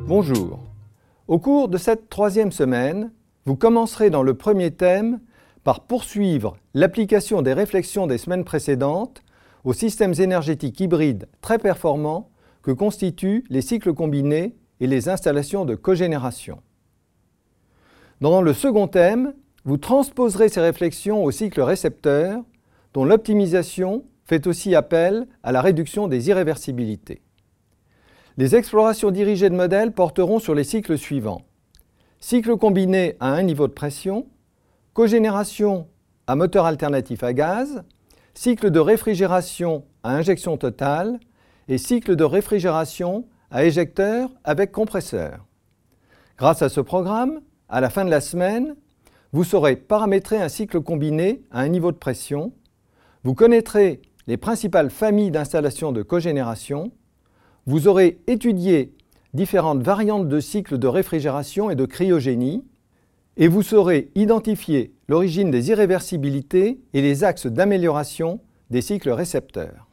Bonjour. Au cours de cette troisième semaine, vous commencerez dans le premier thème par poursuivre l'application des réflexions des semaines précédentes aux systèmes énergétiques hybrides très performants que constituent les cycles combinés et les installations de cogénération. Dans le second thème, vous transposerez ces réflexions aux cycles récepteurs, dont l'optimisation fait aussi appel à la réduction des irréversibilités. Les explorations dirigées de modèles porteront sur les cycles suivants. Cycle combiné à un niveau de pression, cogénération à moteur alternatif à gaz, cycle de réfrigération à injection totale et cycle de réfrigération à éjecteur avec compresseur. Grâce à ce programme, à la fin de la semaine, vous saurez paramétrer un cycle combiné à un niveau de pression, vous connaîtrez les principales familles d'installations de cogénération, vous aurez étudié différentes variantes de cycles de réfrigération et de cryogénie, et vous saurez identifier l'origine des irréversibilités et les axes d'amélioration des cycles récepteurs.